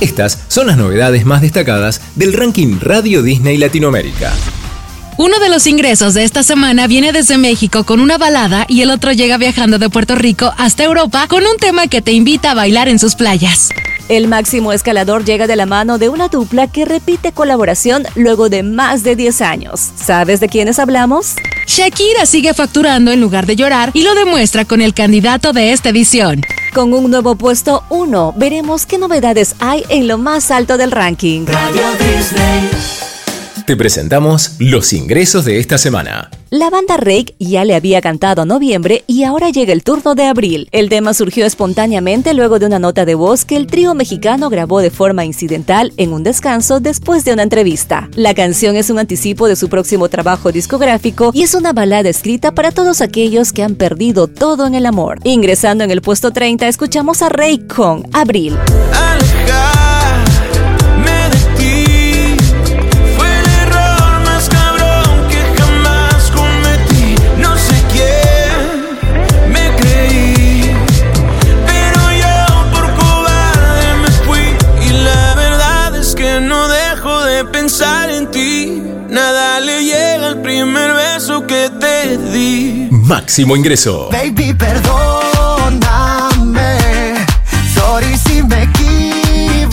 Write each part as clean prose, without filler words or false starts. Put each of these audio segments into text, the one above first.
Estas son las novedades más destacadas del ranking Radio Disney Latinoamérica. Uno de los ingresos de esta semana viene desde México con una balada y el otro llega viajando de Puerto Rico hasta Europa con un tema que te invita a bailar en sus playas. El máximo escalador llega de la mano de una dupla que repite colaboración luego de más de 10 años. ¿Sabes de quiénes hablamos? Shakira sigue facturando en lugar de llorar y lo demuestra con el candidato de esta edición. Con un nuevo puesto 1, veremos qué novedades hay en lo más alto del ranking. Radio Disney. Te presentamos los ingresos de esta semana. La banda Rake ya le había cantado a Noviembre y ahora llega el turno de Abril. El tema surgió espontáneamente luego de una nota de voz que el trío mexicano grabó de forma incidental en un descanso después de una entrevista. La canción es un anticipo de su próximo trabajo discográfico y es una balada escrita para todos aquellos que han perdido todo en el amor. Ingresando en el puesto 30, escuchamos a Rake con Abril. Pensar en ti, nada le llega al primer beso que te di. Máximo ingreso. Baby, perdóname, sorry si me equivoqué.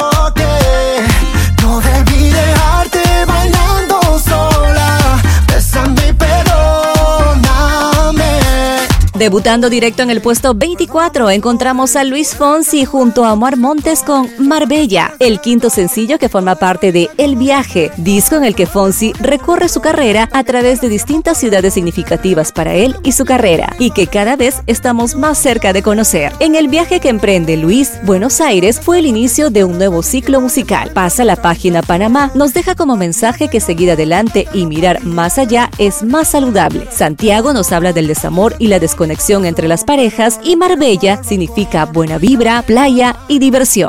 No debí dejarte bailando sola. Bésame y perdóname. Debutando directo en el puesto 24, encontramos a Luis Fonsi junto a Omar Montes con Marbella, el quinto sencillo que forma parte de El Viaje, disco en el que Fonsi recorre su carrera a través de distintas ciudades significativas para él y su carrera, y que cada vez estamos más cerca de conocer. En el viaje que emprende Luis, Buenos Aires fue el inicio de un nuevo ciclo musical. Pasa la página Panamá, nos deja como mensaje que seguir adelante y mirar más allá es más saludable. Santiago nos habla del desamor y la desconexión entre las parejas, y Marbella significa buena vibra, playa y diversión.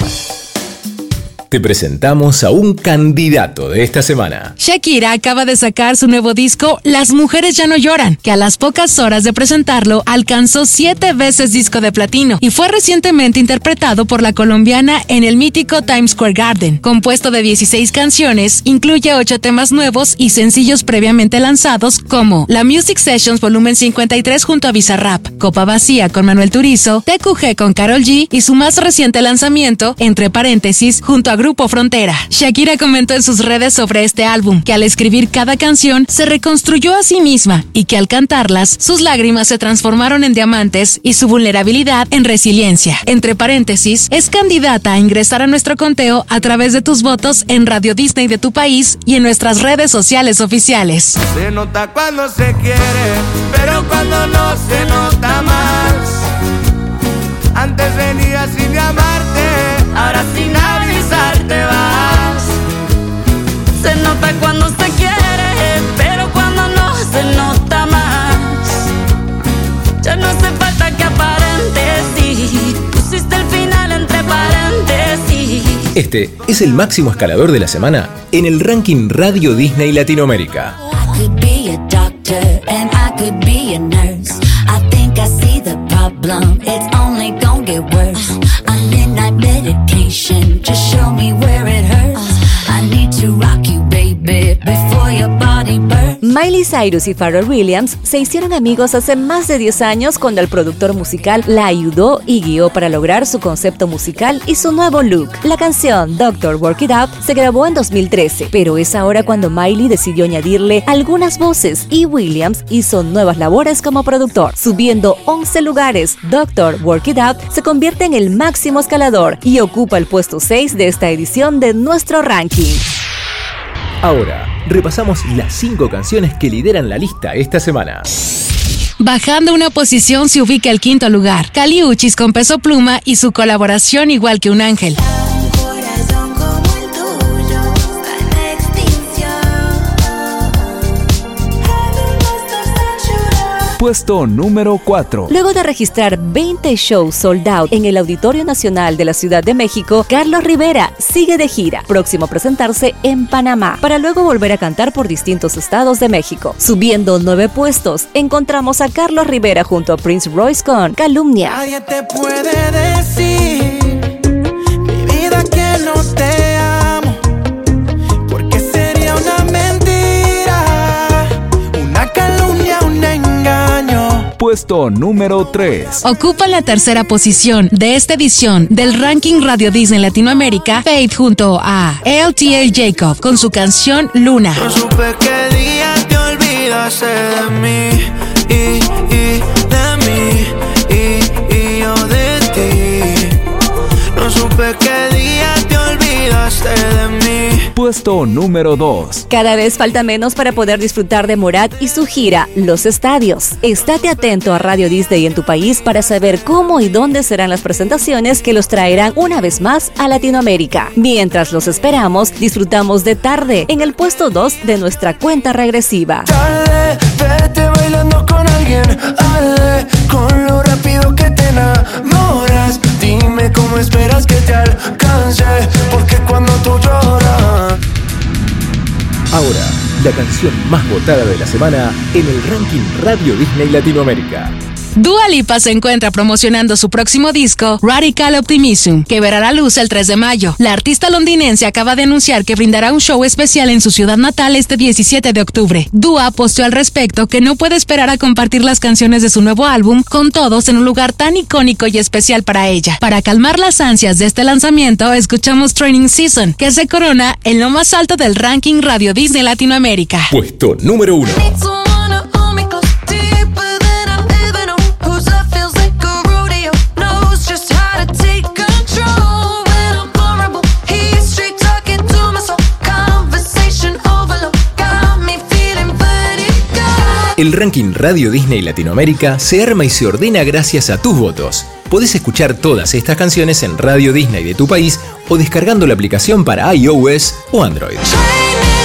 Te presentamos a un candidato de esta semana. Shakira acaba de sacar su nuevo disco Las Mujeres Ya No Lloran, que a las pocas horas de presentarlo alcanzó 7 veces disco de platino y fue recientemente interpretado por la colombiana en el mítico Times Square Garden. Compuesto de 16 canciones, incluye 8 temas nuevos y sencillos previamente lanzados como La Music Sessions Volumen 53 junto a Bizarrap, Copa Vacía con Manuel Turizo, TQG con Karol G y su más reciente lanzamiento, Entre Paréntesis, junto a Grupo Frontera. Shakira comentó en sus redes sobre este álbum que al escribir cada canción se reconstruyó a sí misma y que al cantarlas sus lágrimas se transformaron en diamantes y su vulnerabilidad en resiliencia. Entre paréntesis, es candidata a ingresar a nuestro conteo a través de tus votos en Radio Disney de tu país y en nuestras redes sociales oficiales. Se nota cuando se quiere, pero cuando no se nota más. Antes venía sin amarte, ahora sin avisar te vas. Se nota cuando se quiere, pero cuando no se nota más. Ya no hace falta que aparentes, sí. Pusiste el final entre paréntesis. Este es el máximo escalador de la semana en el ranking Radio Disney Latinoamérica. I could be a doctor and I could be a nurse. I think I see the problem, it's only gonna get worse. I midnight meditation, just show me where it hurts. I need to rock you, baby, before your body burns. Miley Cyrus y Pharrell Williams se hicieron amigos hace más de 10 años cuando el productor musical la ayudó y guió para lograr su concepto musical y su nuevo look. La canción Doctor Work It Out se grabó en 2013, pero es ahora cuando Miley decidió añadirle algunas voces y Williams hizo nuevas labores como productor. Subiendo 11 lugares, Doctor Work It Out se convierte en el máximo escalador y ocupa el puesto 6 de esta edición de nuestro ranking. Ahora, repasamos las 5 canciones que lideran la lista esta semana. Bajando una posición se ubica el quinto lugar. Kali Uchis con Peso Pluma y su colaboración Igual que un ángel. Puesto número 4. Luego de registrar 20 shows sold out en el Auditorio Nacional de la Ciudad de México, Carlos Rivera sigue de gira, próximo a presentarse en Panamá, para luego volver a cantar por distintos estados de México. Subiendo 9 puestos, encontramos a Carlos Rivera junto a Prince Royce con Calumnia. Nadie te puede decir, mi vida, que no Puesto número 3. Ocupa la tercera posición de esta edición del ranking Radio Disney Latinoamérica, Faith junto a LTL Jacob con su canción Luna. No supe qué día te olvidaste de mí y de mí y yo de ti. No supe qué día te olvidaste de mí. Puesto número 2. Cada vez falta menos para poder disfrutar de Morat y su gira Los Estadios. Estate atento a Radio Disney en tu país para saber cómo y dónde serán las presentaciones que los traerán una vez más a Latinoamérica. Mientras los esperamos, disfrutamos de Tarde en el puesto 2 de nuestra cuenta regresiva. Tarde, vete bailando con alguien, ale, con lo rápido que te enamoras. Dime cómo esperas que te alcance, porque cuando tú lloras. Ahora, la canción más votada de la semana en el ranking Radio Disney Latinoamérica. Dua Lipa se encuentra promocionando su próximo disco, Radical Optimism, que verá la luz el 3 de mayo. La artista londinense acaba de anunciar que brindará un show especial en su ciudad natal este 17 de octubre. Dua posteó al respecto que no puede esperar a compartir las canciones de su nuevo álbum con todos en un lugar tan icónico y especial para ella. Para calmar las ansias de este lanzamiento, escuchamos Training Season, que se corona en lo más alto del ranking Radio Disney Latinoamérica. Puesto número 1. El ranking Radio Disney Latinoamérica se arma y se ordena gracias a tus votos. Podés escuchar todas estas canciones en Radio Disney de tu país o descargando la aplicación para iOS o Android.